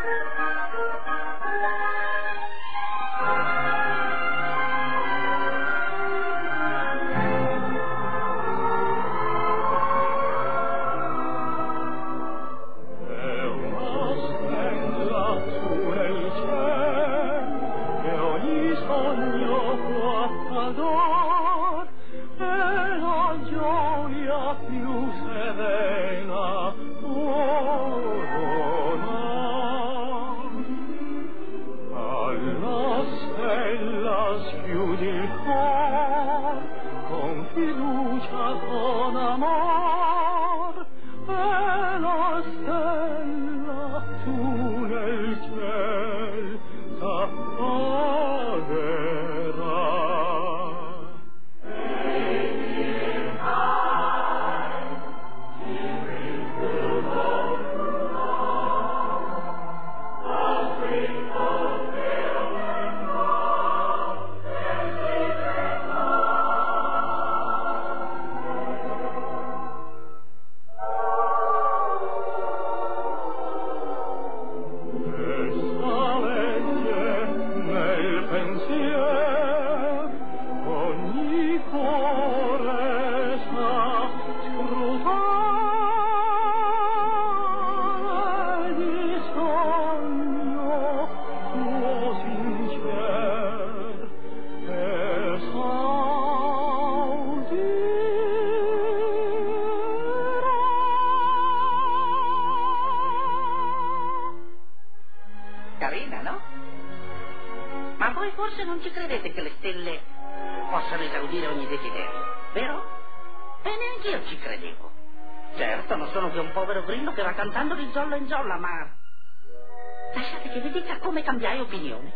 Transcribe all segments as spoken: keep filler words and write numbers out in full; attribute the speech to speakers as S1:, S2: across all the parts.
S1: Carina, no? Ma voi forse non ci credete che le stelle possano esaudire ogni desiderio, vero? E neanch'io ci credevo. Certo, non sono che un povero grillo che va cantando di zolla in zolla, ma lasciate che vi dica come cambiai opinione.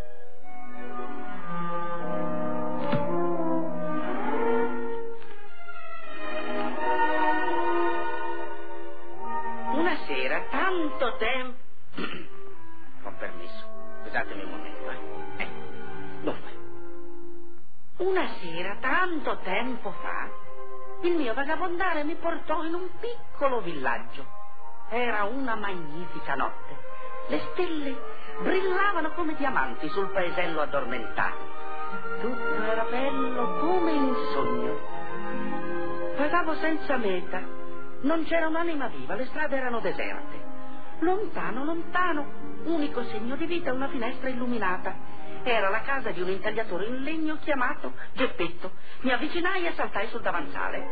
S1: Una sera, tanto tempo... Con permesso, scusatemi un momento, eh. eh. Dunque, una sera, tanto tempo fa, il mio vagabondare mi portò in un piccolo villaggio. Era una magnifica notte. Le stelle brillavano come diamanti sul paesello addormentato. Tutto era bello come in sogno. Vagavo senza meta. Non c'era un'anima viva, le strade erano deserte. Lontano, lontano, unico segno di vita, una finestra illuminata. Era la casa di un intagliatore in legno chiamato Geppetto. Mi avvicinai e saltai sul davanzale.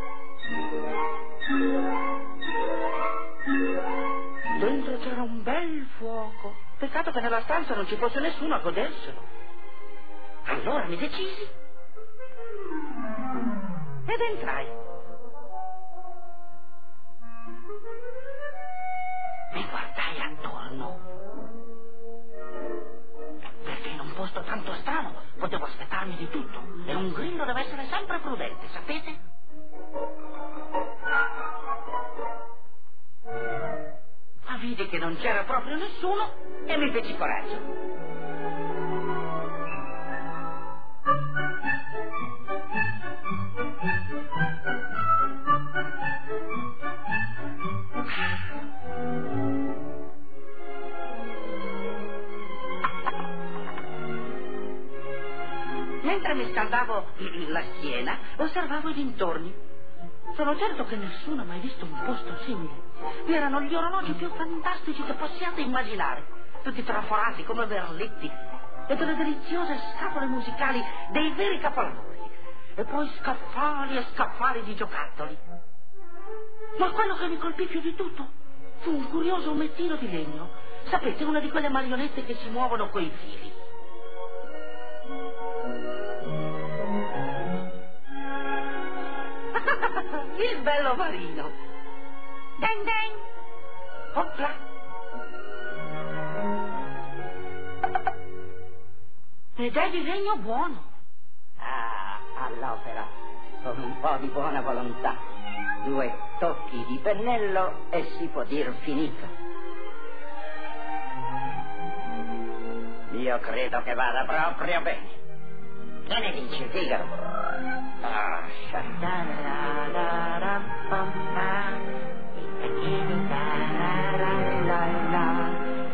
S1: Dentro c'era un bel fuoco. Peccato che nella stanza non ci fosse nessuno a goderselo. Allora mi decisi ed entrai. Mi guardai attorno, perché in un posto tanto strano potevo aspettarmi di tutto, e un grillo deve essere sempre prudente, sapete? Ma vidi che non c'era proprio nessuno e mi feci coraggio. Mentre mi scaldavo la schiena, osservavo i dintorni. Sono certo che nessuno ha mai visto un posto simile. Vi erano gli orologi più fantastici che possiate immaginare, tutti traforati come verletti, e delle deliziose scatole musicali dei veri capolavori, e poi scaffali e scaffali di giocattoli. Ma quello che mi colpì più di tutto fu un curioso omettino di legno. Sapete, una di quelle marionette che si muovono coi fili. Il bello marino. Den den. Opla. Ed è di legno buono. Ah, all'opera, con un po' di buona volontà. Due tocchi di pennello e si può dir finito. Io credo che vada proprio bene. Che ne dici, Figaro? Ah,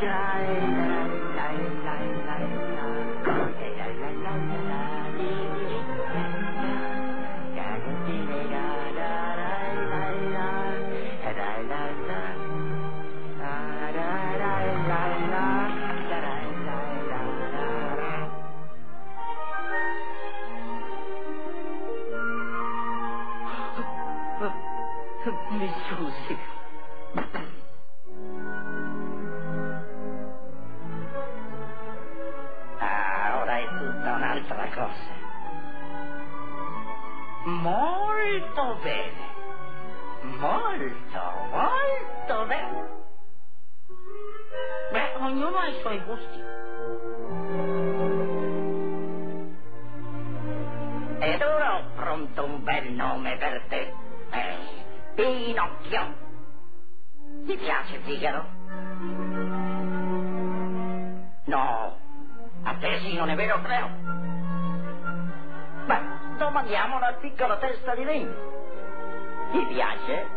S1: Mi scusi. Ah, ora è tutta un'altra cosa. Molto bene. Molto, molto bene. Beh, ognuno ha i suoi gusti. Ed ora ho pronto un bel nome per te. Eh. Pinocchio. Ti piace Figaro? No, a te sì, non è vero, Cleo? Beh, domandiamolo al piccolo testa di legno. Ti piace?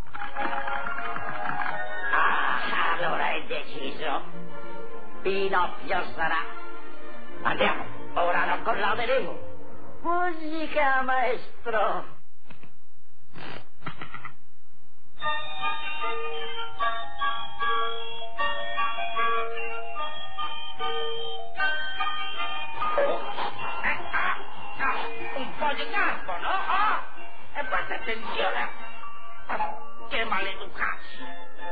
S1: Ah, allora è deciso. Pinocchio sarà. Andiamo, ora lo collauderemo. Musica, maestro. Un po' di campo, no? Oh, e fate attenzione. Oh, che maleducati.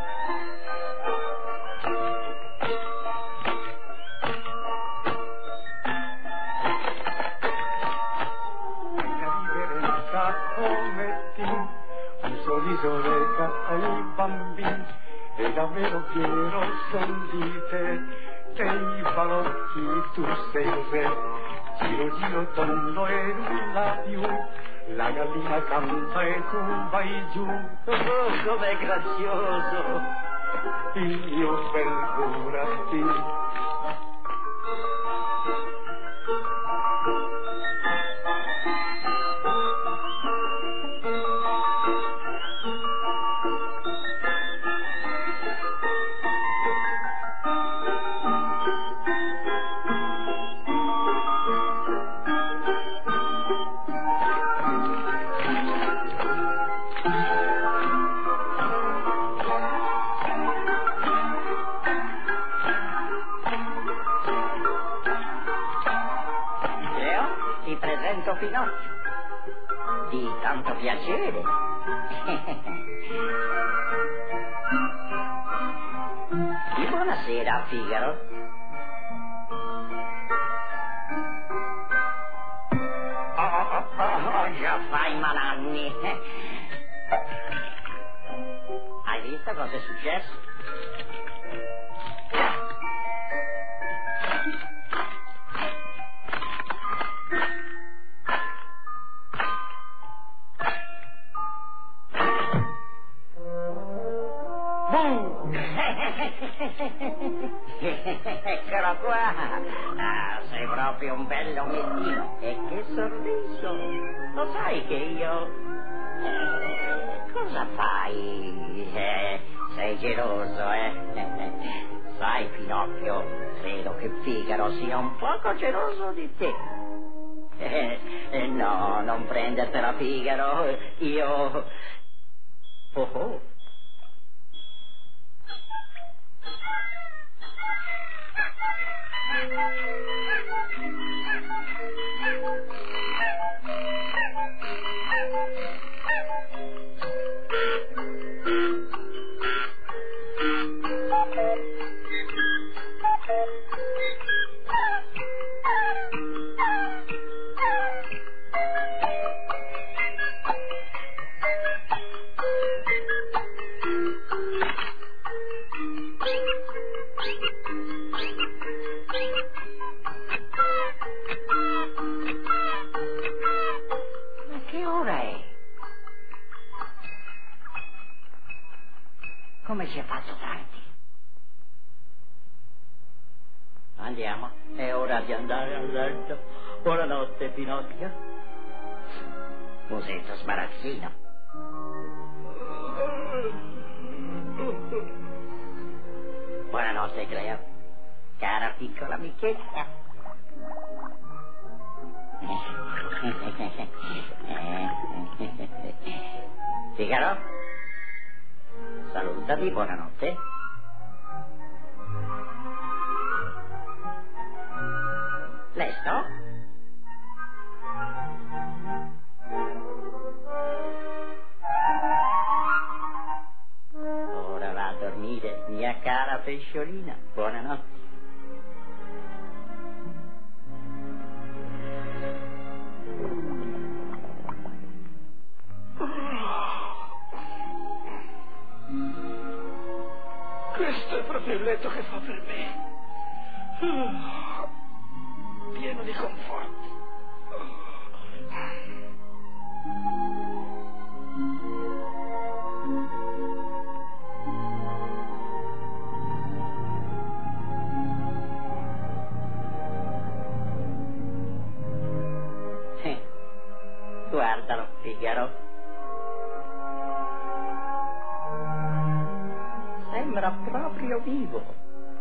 S2: La riverenza come un sorriso regala ai bambini e davvero fiero son di te, dei balocchi tu sei re, giro giro tondo e nulla più, la gallina canta e tu vai giù.
S1: Oh, com'è grazioso.
S2: Io perdonati.
S1: Pinocchio, di tanto piacere. Di buonasera, Figaro. Oh, oh, oh, oh, già fai malanni. Hai visto cosa è successo? Eccolo qua. Ah, sei proprio un bello mettino. E che sorriso. Lo sai che io... Eh, cosa fai? Eh, sei geloso, eh? Sai, Pinocchio, credo che Figaro sia un poco geloso di te. Eh, eh, no, non prendertela, Figaro. Io... Oh, oh. Come ci ha fatto tardi? Andiamo, è ora di andare a letto. Buonanotte, Pinocchio. Musetto sbarazzino. Buonanotte, Cleo. Cara piccola amichetta. Figaro? Salutati, buonanotte. Lesto? Ora va a dormire, mia cara pesciolina. Buonanotte.
S2: Questo è proprio il letto che fa per me. Pieno di conforto.
S1: Eh, guardalo, Figaro. Sembra proprio vivo.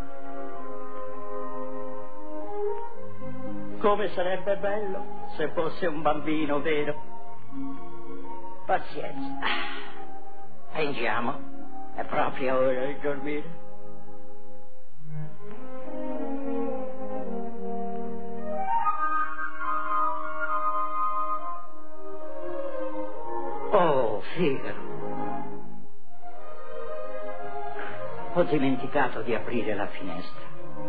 S1: Come sarebbe bello se fosse un bambino vero. Pazienza. Fingiamo. È proprio ora di dormire. Oh, Figaro. Ho dimenticato di aprire la finestra.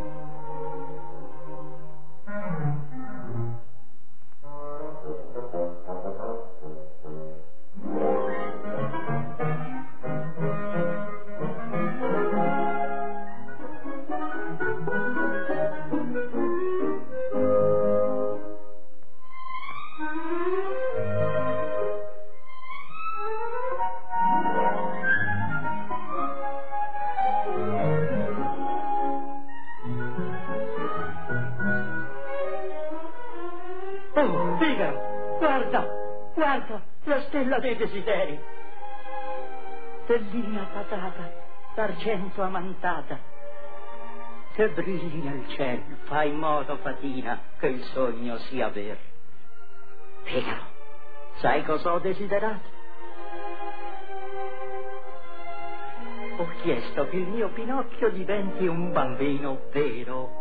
S1: Oh, Figaro, guarda, guarda, la stella dei desideri. Stellina patata, d'argento amantata, che brilli nel cielo, fai in modo, fatina, che il sogno sia vero. Figaro, sai cosa ho desiderato? Ho chiesto che il mio Pinocchio diventi un bambino vero.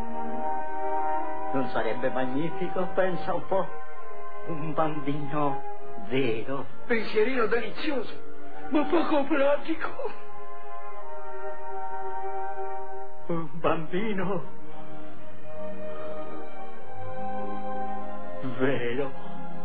S1: Non sarebbe magnifico? Pensa un po'. Un bambino vero.
S2: Pensierino delizioso, ma poco pratico.
S1: Un bambino vero.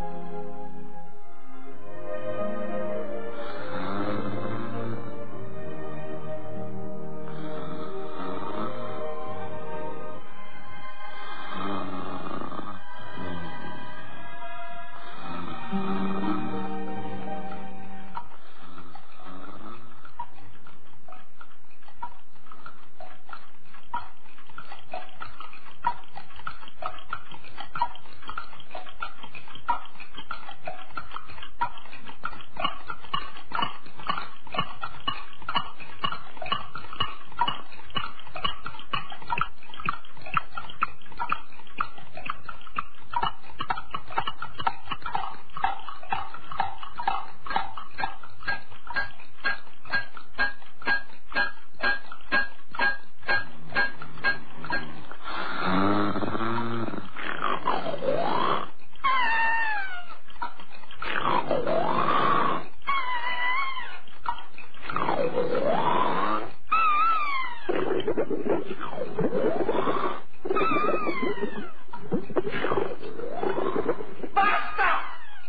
S2: Basta!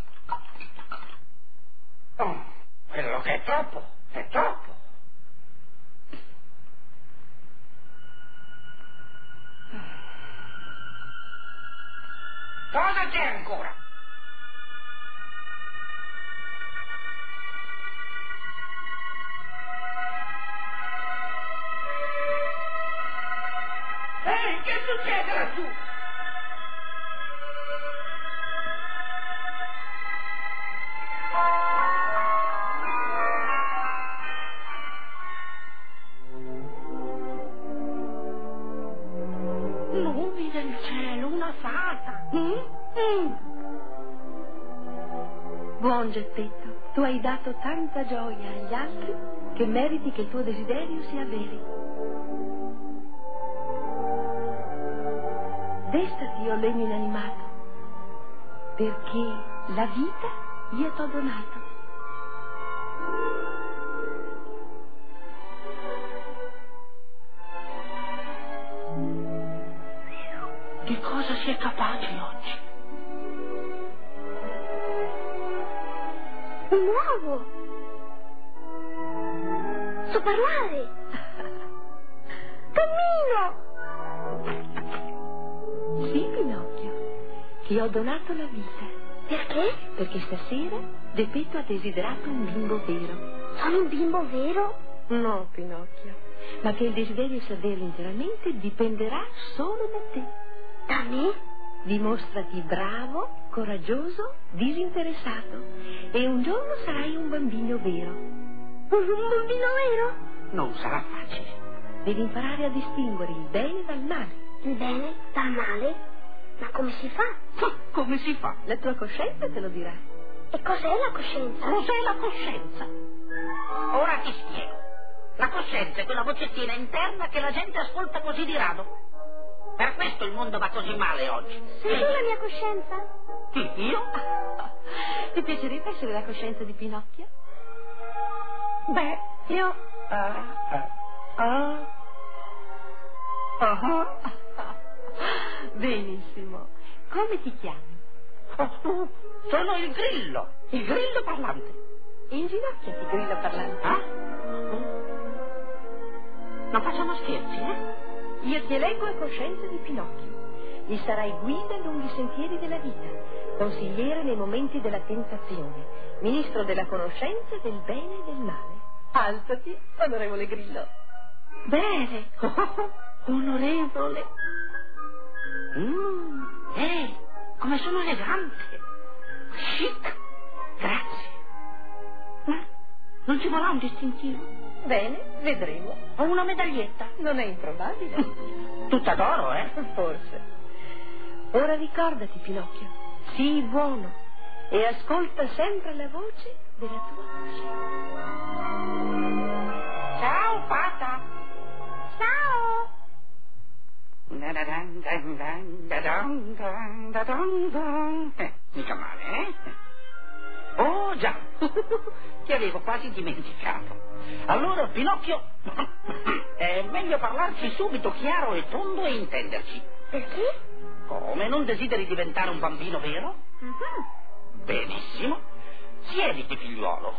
S2: Oh, quello che è troppo, è troppo. Cosa c'è ancora? Ehi, che succede laggiù?
S3: casa.
S1: Mm? Mm.
S4: Buon Geppetto, tu hai dato tanta gioia agli altri che meriti che il tuo desiderio sia vero. Destati, o legno inanimato, perché la vita io t'ho donato.
S1: Di cosa si è capace oggi?
S3: Un uovo. So parlare. Cammino.
S4: Sì, Pinocchio, ti ho donato la vita.
S3: Perché?
S4: Perché stasera Geppetto ha desiderato un bimbo vero.
S3: Sono un bimbo vero?
S4: No, Pinocchio, ma che il desiderio sia vero interamente dipenderà solo da te.
S3: Da me?
S4: Dimostrati bravo, coraggioso, disinteressato e un giorno sarai un bambino vero.
S3: Un bambino vero?
S1: Non sarà facile.
S4: Devi imparare a distinguere il bene dal male.
S3: Il bene dal male? Ma come si fa?
S1: Come si fa?
S4: La tua coscienza te lo dirà.
S3: E cos'è la coscienza?
S1: Cos'è la coscienza? Ora ti spiego. La coscienza è quella vocettina interna che la gente ascolta così di rado. Per questo il mondo va così male oggi.
S3: Sei tu la mia coscienza?
S1: Chi, io?
S4: Ti piacerebbe essere la coscienza di Pinocchio?
S1: Beh, io... Ah, ah, ah, ah.
S4: Benissimo. Come ti chiami?
S1: Oh, sono il grillo, il grillo parlante.
S4: Inginocchiati, grillo parlante.
S1: Ah? Non facciamo scherzi, eh?
S4: Io ti eleggo a coscienza di Pinocchio. Gli sarai guida lungo i sentieri della vita, consigliere nei momenti della tentazione, ministro della conoscenza del bene e del male. Alzati, onorevole Grillo.
S1: Bene, oh, onorevole. Mm, ehi, come sono elegante. Chic. Grazie. Ma non ci vorrà un distintivo?
S4: Bene, vedremo.
S1: Ho una medaglietta.
S4: Non è improbabile.
S1: Tutta d'oro, eh?
S4: Forse. Ora ricordati, Pinocchio, sii buono e ascolta sempre la voce della tua coscienza.
S1: Ciao, Fata.
S3: Ciao.
S1: Eh, mica male, eh? Oh, già. Ti avevo quasi dimenticato. Allora, Pinocchio, è meglio parlarci subito chiaro e tondo e intenderci.
S3: Perché?
S1: Come, non desideri diventare un bambino vero?
S3: Uh-huh.
S1: Benissimo. Siediti, figliuolo.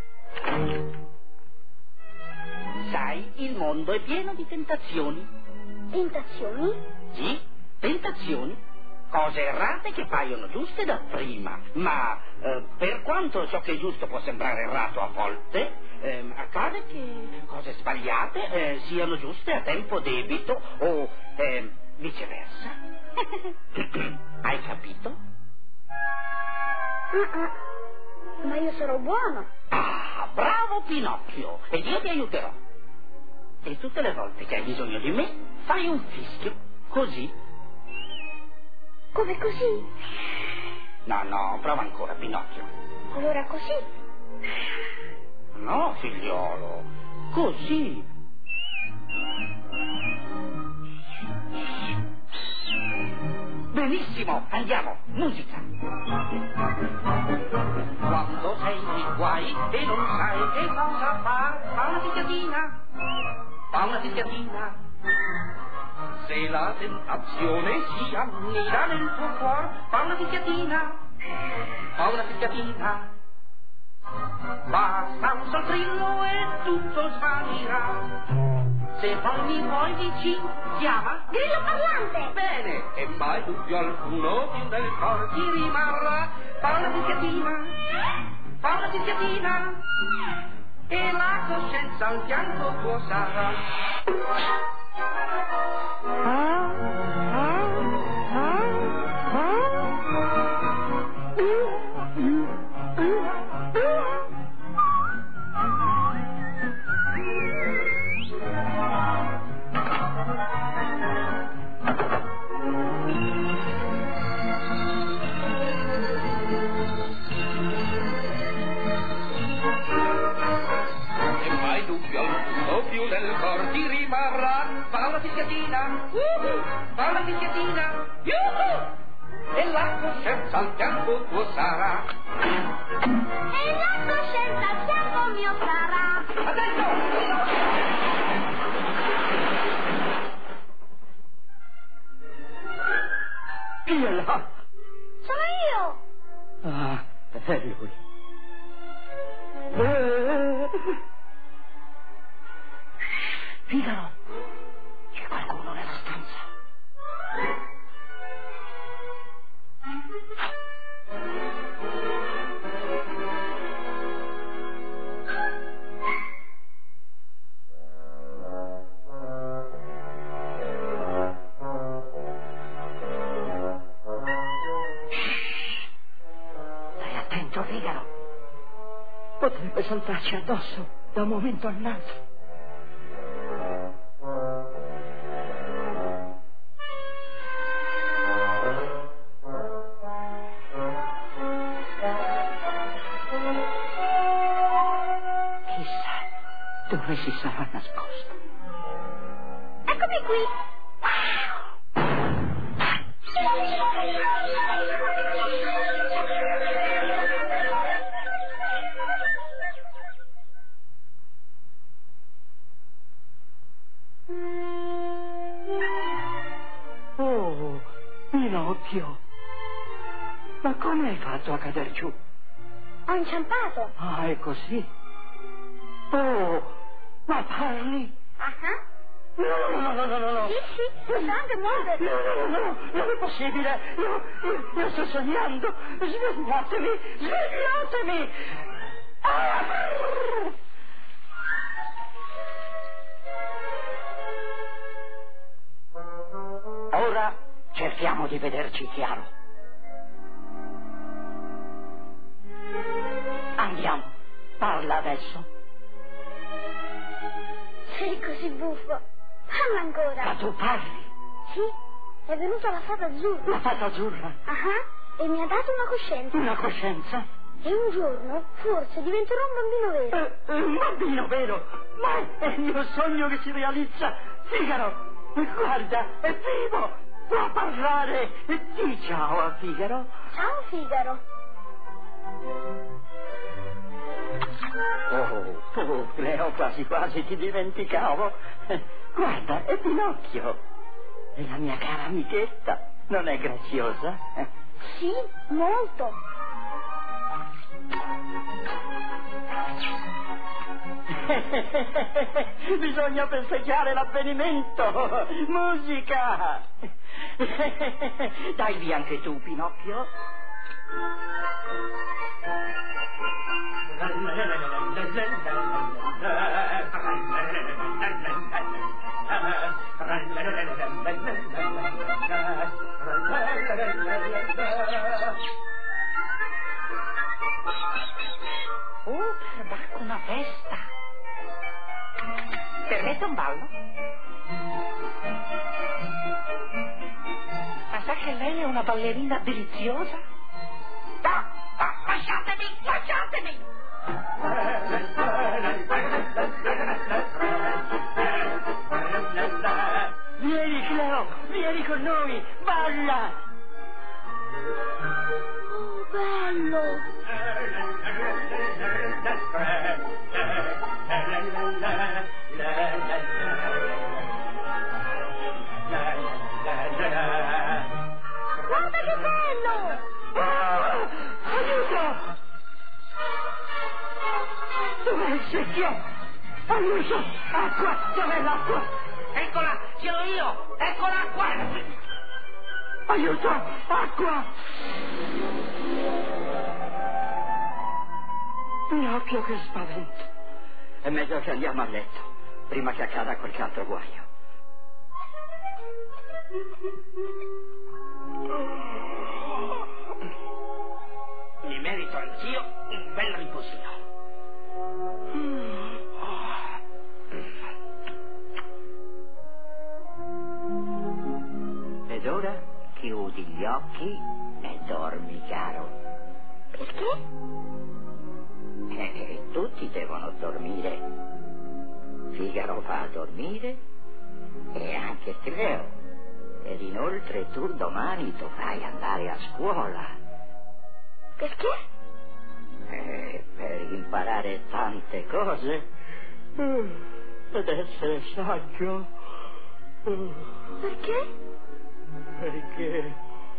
S1: Sai, il mondo è pieno di tentazioni.
S3: Tentazioni?
S1: Sì, tentazioni. Cose errate che paiono giuste da prima, ma eh, per quanto ciò che è giusto può sembrare errato a volte, eh, accade che cose sbagliate eh, siano giuste a tempo debito o eh, viceversa. Hai capito?
S3: Uh-uh. Ma io sarò buono.
S1: Ah, bravo Pinocchio, ed io ti aiuterò. E tutte le volte che hai bisogno di me, fai un fischio, così.
S3: Come così?
S1: No, no, prova ancora, Pinocchio.
S3: Allora così?
S1: No, figliolo, così. Benissimo, andiamo, musica. Quando sei in guai e non sai che cosa far, fa una fischiatina, fa una fischiatina. Se la tentazione si annida nel tuo cuore, fa una fischiatina, fa una fischiatina. Basta un sol trillo e tutto svanirà. Se poi mi vuoi vicino, chiama
S3: Grillo parlante!
S1: bene, e mai dubbio alcuno più nel cor ti rimarrà. Fa una fischiatina, fa una fischiatina, e la coscienza al fianco tuo sarà.
S3: Ah, ah, ah, ah. Uh, uh, uh, uh.
S1: fischiettina, fa la fischiettina, yuhu! E la coscienza al fianco tuo sarà.
S3: E la coscienza al fianco mio sarà.
S1: Adesso!
S2: Chi è là?
S3: Sono io.
S2: Ah, è lui. Eh. Figaro, c'è qualcuno nella stanza. Stai attento, Figaro. Potrebbe saltarci addosso da un momento all'altro. Dove si sarà nascosto?
S3: Eccomi qui.
S2: Oh, Pinocchio. Ma come hai fatto a cader giù?
S3: Ho inciampato.
S2: Ah, è così. Oh, ma parli?
S3: Ah,
S2: No, no, no, no, no, no.
S3: sì, sì, posso anche muovermi.
S2: No, no, no, no, non è possibile. Io, io, io sto sognando. Svegliatemi, svegliatemi. Ah! Ora cerchiamo di vederci chiaro. Andiamo, parla adesso.
S3: Sei così buffo. Parla ancora.
S2: Ma tu parli.
S3: Sì, è venuta la fata azzurra.
S2: La fata azzurra.
S3: Ah, e mi ha dato una coscienza.
S2: Una coscienza.
S3: E un giorno forse diventerò un bambino vero.
S2: Eh, eh, un bambino vero. Ma è il mio sogno che si realizza. Figaro, guarda, è vivo. Può parlare. Di ciao a Figaro.
S3: Ciao Figaro.
S2: Oh, oh, Cleo, quasi quasi ti dimenticavo. Eh, guarda, è Pinocchio. È la mia cara amichetta. Non è graziosa? Eh?
S3: Sì, molto.
S2: Bisogna festeggiare l'avvenimento. Musica. Dai lì anche tu, Pinocchio.
S1: Oh, perbacco, una festa. Permette un ballo? Ma sa che lei è una ballerina deliziosa? No, no, lasciatemi, lasciatemi!
S2: Vieni, Cleo, vieni con noi, balla!
S3: Oh, bello. Guarda che bello!
S2: Ah, aiuto! Dov'è il secchio? Aiuto! Acqua! Dov'è l'acqua?
S1: Eccola, sono io! Ecco l'acqua!
S2: Aiuto! Acqua! Pinocchio, che spavento! È meglio che andiamo a letto, prima che accada qualche altro guaio.
S1: Mi merito anch'io un bel riposino.
S2: Ed ora chiudi gli occhi e dormi, caro.
S3: Perché?
S2: Eh, tutti devono dormire. Figaro va a dormire
S1: È anche vero. Ed inoltre tu domani dovrai andare a scuola.
S3: Perché?
S1: Eh, per imparare tante cose. Ed essere saggio.
S3: Perché?
S1: Perché...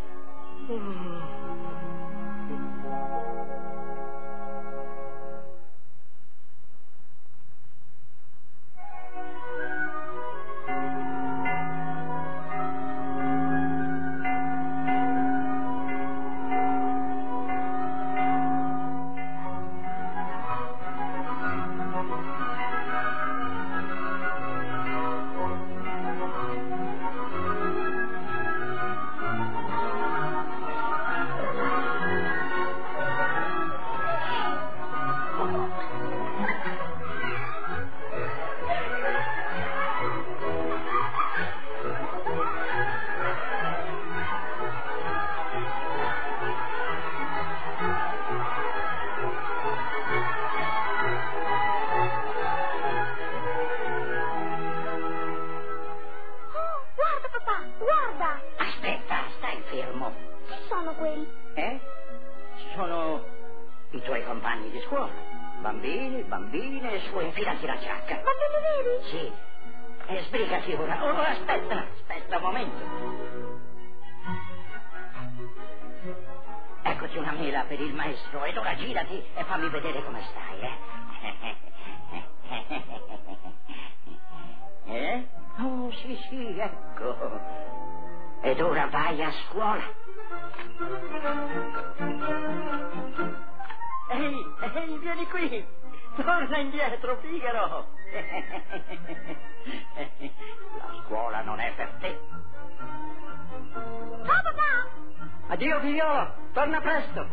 S1: Bambine, su, infilati la giacca.
S3: Bambini veri?
S1: Sì. E sbrigati ora. Oh, aspetta, aspetta un momento. Eccoti una mela per il maestro ed ora girati e fammi vedere come stai, eh? Eh? Oh, sì, sì, ecco. Ed ora vai a scuola. Ehi, ehi, vieni qui. Torna indietro, Figaro! La scuola non è per te.
S3: Ciao, papà!
S1: Addio, figliolo! Torna presto!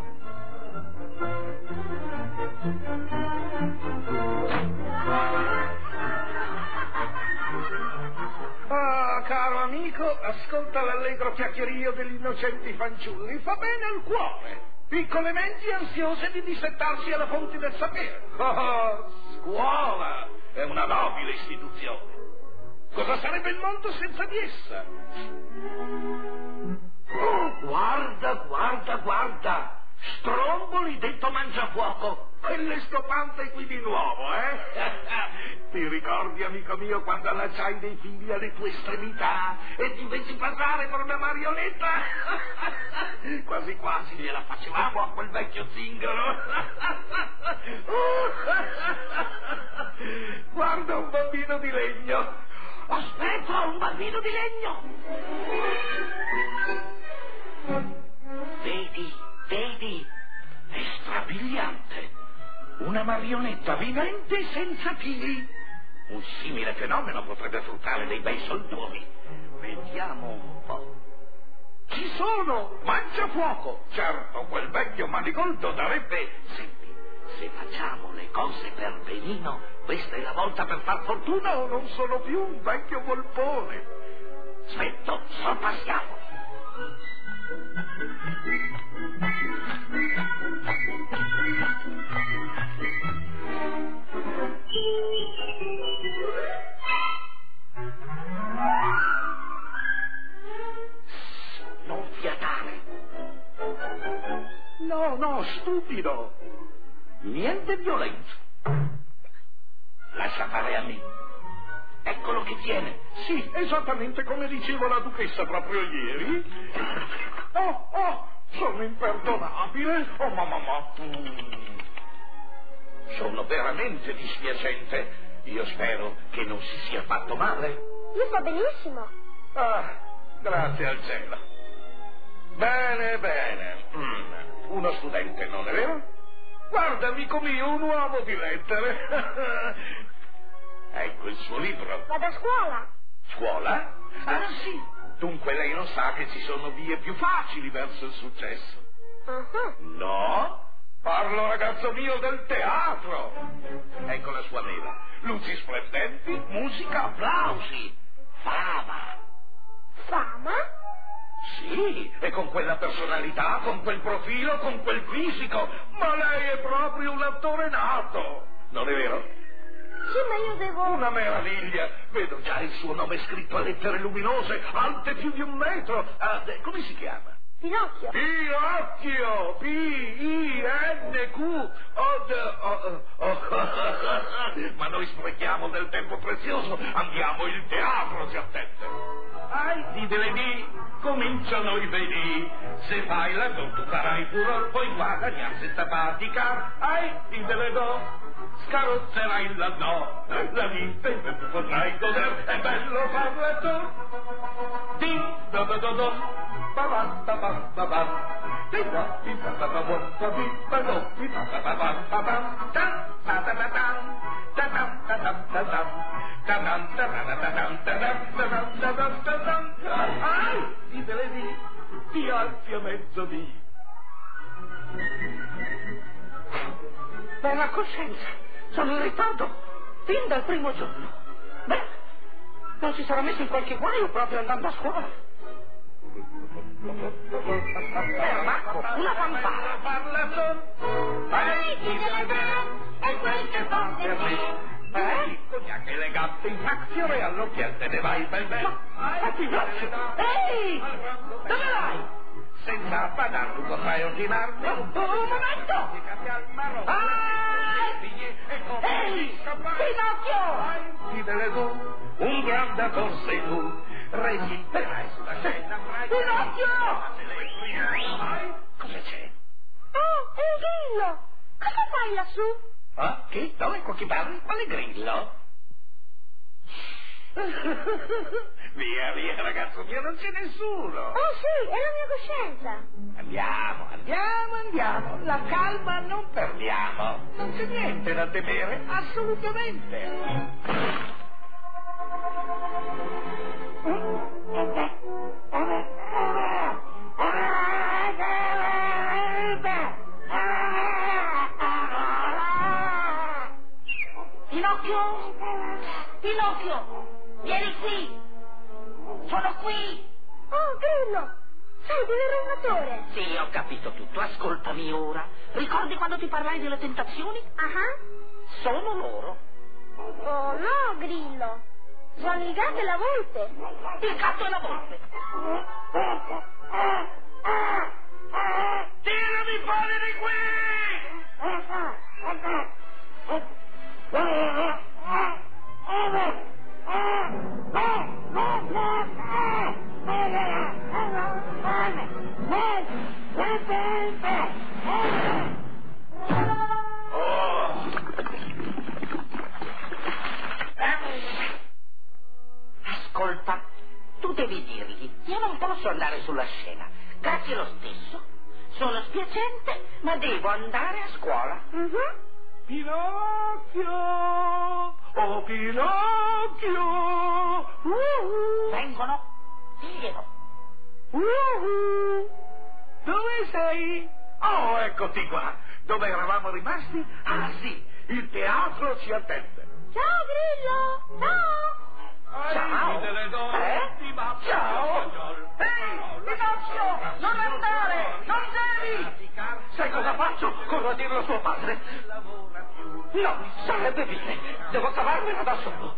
S5: Ah, caro amico, ascolta l'allegro chiacchierio degli innocenti fanciulli. Fa bene al cuore. Piccole menti ansiose di dissettarsi alla fonte del sapere. Oh, scuola è una nobile istituzione. Cosa sarebbe il mondo senza di essa? Oh, guarda, guarda, guarda! Stromboli detto mangiafuoco! Quelle stopante qui di nuovo, eh? Ti ricordi, amico mio, quando allacciai dei figli alle tue estremità e ti feci passare per una marionetta? Quasi quasi gliela facevamo a quel vecchio zingaro. Guarda un bambino di legno. Aspetta, un bambino di legno. Vedi, vedi, è strabiliante. Una marionetta vivente senza fili. Un simile fenomeno potrebbe fruttare dei bei soldoni. Vediamo un po'. Ci sono! Mangiafuoco! Certo, quel vecchio manigoldo darebbe... Senti, se facciamo le cose per benino, questa è la volta per far fortuna o non sono più un vecchio volpone? Aspetta, sorpassiamo. Non fiatare. No, no, stupido. Niente violenza. Lascia fare a me. Eccolo che tiene. Sì, esattamente come diceva la duchessa proprio ieri. Oh, oh, sono imperdonabile. Oh, mamma, mamma. Mm. Sono veramente dispiacente. Io spero che non si sia fatto male.
S3: Io sto benissimo.
S5: Ah, grazie al cielo. Bene, bene. Mm. Uno studente, non è vero? Guarda, amico mio, un uomo di lettere. Ecco il suo libro.
S3: Vado a scuola.
S5: Scuola? Ah, sì. Dunque lei non sa che ci sono vie più facili verso il successo.
S3: Uh-huh.
S5: No? Parlo, ragazzo mio, del teatro. Ecco la sua mela. Luci splendenti, musica, applausi. Fama.
S3: Fama?
S5: Sì, e con quella personalità, con quel profilo, con quel fisico. Ma lei è proprio un attore nato. Non è vero?
S3: Sì, ma io devo...
S5: Una meraviglia! Vedo già il suo nome scritto a lettere luminose, alte più di un metro. Ah, come si chiama?
S3: Pinocchio.
S5: Pinocchio! P I N Q O D O O. Ma noi sprechiamo del tempo prezioso, andiamo, il teatro ci attende. Ai, didele di, cominciano i vedi. Se fai la do, tu farai furor, puoi guadagnare senza fatica. Ai, didele do, scarrozzerai la no, la vita in tu potrai goder, è bello farla tu. Di, do do do do. Ba ba ba ba ba ba. Di ba di ba ba ba ba di ba do di ba ba ba ba ba. Ta ta ta ta ta. Ta ta ta ta ta ta. Ta ta ta ta ta ta ta ta ta ta ta ta. Ai, didele di, ti alzi a mezzo di.
S1: Bella coscienza, sono in ritardo, fin dal primo giorno. Beh, non si sarà messo in qualche guaio proprio andando a scuola. Perbacco, una fanfara.
S5: Ehi, chi deve bere è quel che fa per me. Eh? Cognac elegante in frazione, all'occhial te ne vai ben ben.
S1: Ma Pinocchio, ehi, dove vai?
S5: Senza badar tu potrai ordinarmi.
S1: Un momento! Ah! Ehi, Pinocchio!
S5: Ti delle tu, un grande attore sei tu. Resisterai sulla scena.
S1: Pinocchio!
S5: Cosa c'è?
S3: Oh, un grillo! Cosa fai lassù?
S5: Ah, chi? Dove? Con chi parli? Quale grillo? Via, via, ragazzo mio, non c'è nessuno.
S3: Oh sì, è la mia coscienza.
S5: Andiamo, andiamo, andiamo. La calma non perdiamo. Non c'è niente da temere, assolutamente.
S1: Pinocchio! Pinocchio! Vieni qui! Sono qui!
S3: Oh, grillo! Sei dell'erogatore!
S1: Sì, ho capito tutto. Ascoltami ora. Ricordi quando ti parlai delle tentazioni?
S3: Ah,
S1: Sono loro.
S3: oh no, grillo! Sono il gatto e la volpe!
S1: Il gatto e la volpe.
S5: Tirami fuori di qui!
S1: Ascolta, tu devi dirgli, io non posso andare sulla scena. Grazie lo stesso. Sono spiacente, ma devo andare a scuola.
S3: Mhm.
S5: Pinocchio! Oh, Pinocchio! Uh-huh.
S1: Vengono? Diglielo.
S5: Uh-huh. Dove sei? Oh, eccoti qua. Dove eravamo rimasti? Ah, sì, il teatro ci attende.
S3: Ciao, grillo! Ciao!
S1: Ciao. Eh? Ciao.
S5: Ehi,
S1: Pinocchio, non andare, non devi.
S5: sai cosa faccio? Corro a dirlo a suo padre.
S1: No, sarebbe bene. Devo cavarmela da solo.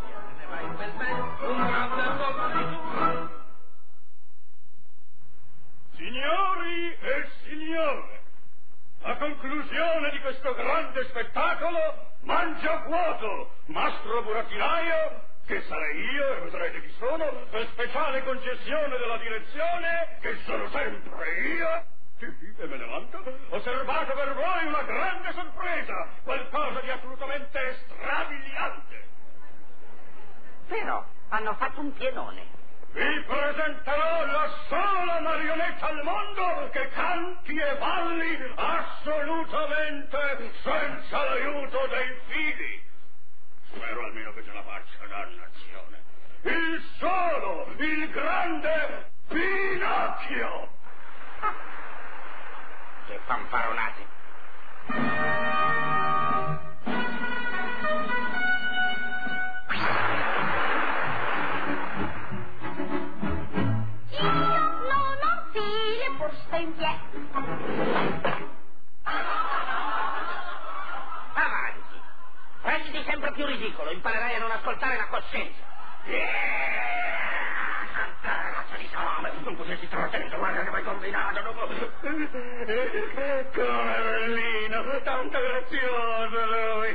S2: Signori e signore, a conclusione di questo grande spettacolo, mangia vuoto, mastro burattinaio, che sarei io, e vedrete chi sono, per speciale concessione della direzione, che sono sempre io, e me ne vanto, ho serbato per voi una grande sorpresa, qualcosa di assolutamente strabiliante.
S1: Però hanno fatto un pienone.
S2: Vi presenterò la sola marionetta al mondo che canti e balli assolutamente senza l'aiuto dei figli. Spero almeno che ce la faccia, dannazione. Il solo, il grande Pinocchio!
S1: Che fanfaronate. Avanti. Prenditi sempre ancora più ridicolo, imparerai a non ascoltare la coscienza. Santa razza di salame, non potessi trattenere, guarda che mi hai combinato. Come bellino, tanto grazioso lui.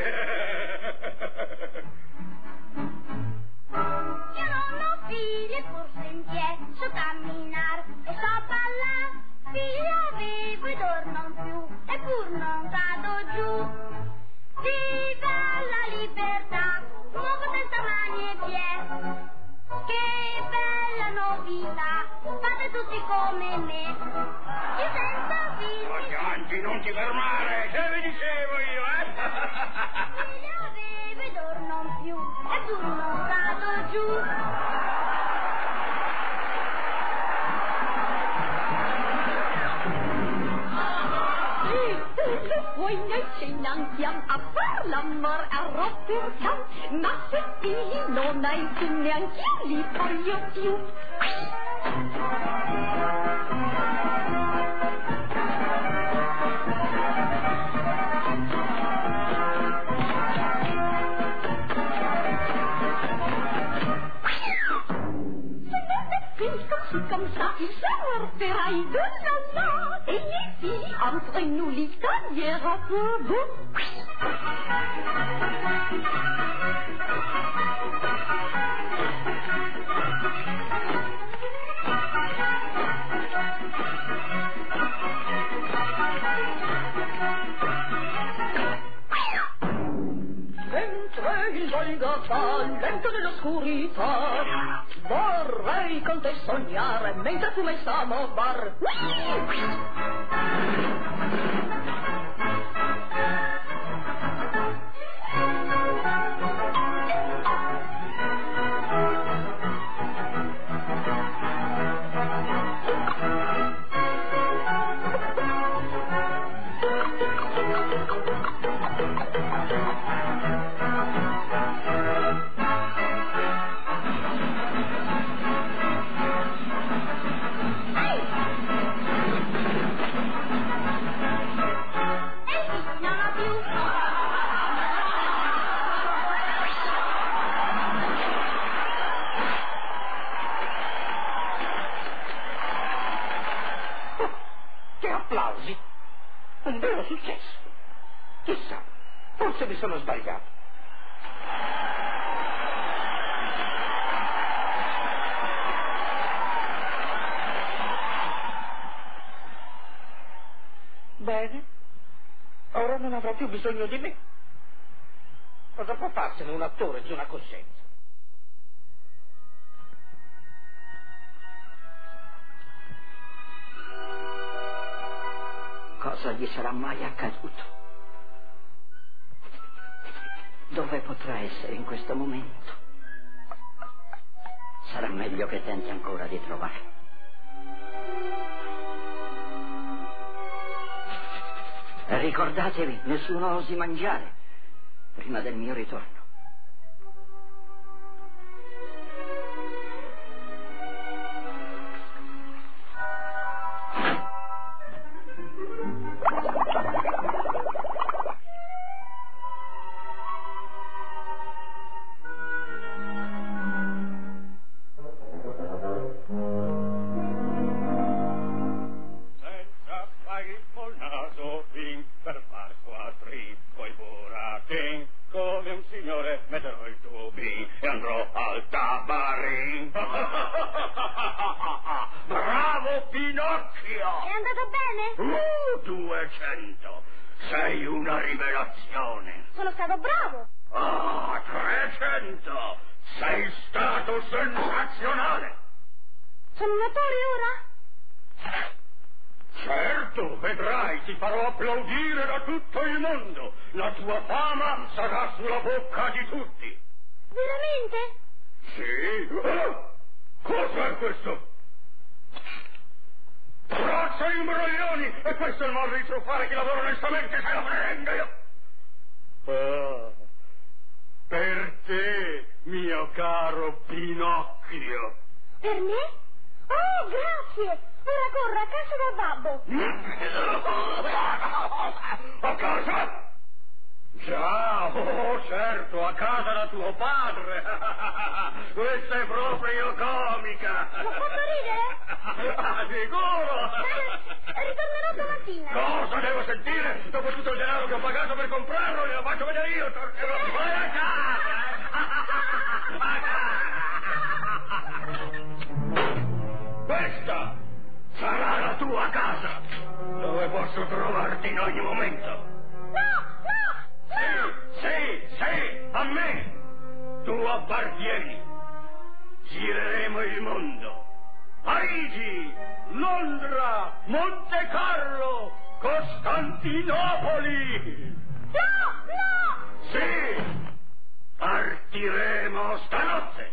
S3: Io non ho figli, forse in piedi, so camminare e so ballare. Figli avevo e dormo più, eppur non cado giù. Viva la libertà, muovo senza mani e piedi. Che bella novità, fate tutti come me. Io senza figli.
S5: Avanti, non ti fermare, che vi dicevo io, eh?
S3: Figli avevo e dormo più, eppur non cado giù.
S4: Le vuoi ci inanchiam a far l'amor a Rotterdam, ma se figli non hai tu neanche li voglio più. Comme, comme ça, il se ferraille de la main. Et les filles, entre nous, l'Italienne un peu beau. Mentre il Golgotha lento nell'oscurità, vorrei con te sognare mentre tu mi samovar.
S5: Applausi. Un vero successo. Chissà, forse mi sono sbagliato. Bene, ora non avrà più bisogno di me. Cosa può farsene un attore di una coscienza?
S1: Cosa gli sarà mai accaduto? Dove potrà essere in questo momento? Sarà meglio che tenti ancora di trovarlo. E ricordatevi, nessuno osi mangiare prima del mio ritorno.
S5: Bravo Pinocchio!
S3: È andato bene?
S5: Uh, duecento! Sei una rivelazione!
S3: Sono stato bravo!
S5: Ah, trecento! Sei stato sensazionale!
S3: Sono un attore ora?
S5: Certo, vedrai, ti farò applaudire da tutto il mondo! La tua fama sarà sulla bocca di tutti!
S3: Veramente?
S5: Sì? Ah, cos'è questo? Braccia imbroglioni! E questo è il modo di truffare chi lavora onestamente, se lo prendo io! Ah, per te, mio caro Pinocchio!
S3: Per me? Oh, grazie! Ora corro a casa del babbo!
S5: A casa?
S2: Già, oh certo, a casa da tuo padre. Questa è proprio comica.
S3: L'ho fatto ridere?
S2: Ah, sicuro.
S3: Eh, ritornerò domattina.
S2: Cosa devo sentire? Dopo tutto il denaro che ho pagato per comprarlo, glielo faccio vedere io. Tornerò. Vai a casa, eh? A casa. Questa sarà la tua casa, dove posso trovarti in ogni momento.
S3: No, no!
S2: Sì, sì, sì, a me! Tu appartieni. Gireremo il mondo. Parigi, Londra, Monte Carlo, Costantinopoli.
S3: No, no!
S2: Sì, partiremo stanotte.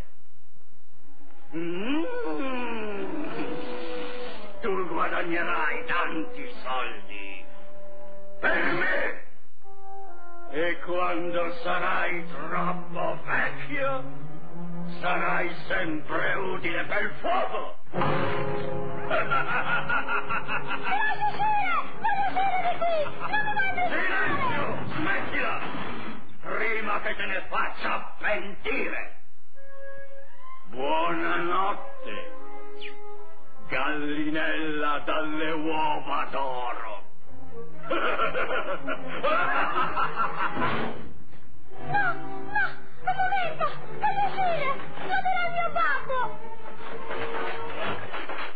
S2: Mm. Tu guadagnerai tanti soldi per me. E quando sarai troppo vecchio, sarai sempre utile per il fuoco.
S3: Voglio uscire! Voglio uscire di qui! Non mi mandi
S2: Silenzio! Smettila! Prima che te ne faccia pentire. Buonanotte, gallinella dalle uova d'oro.
S3: No, no, un momento! Voglio uscire! Lo dirò al mio babbo!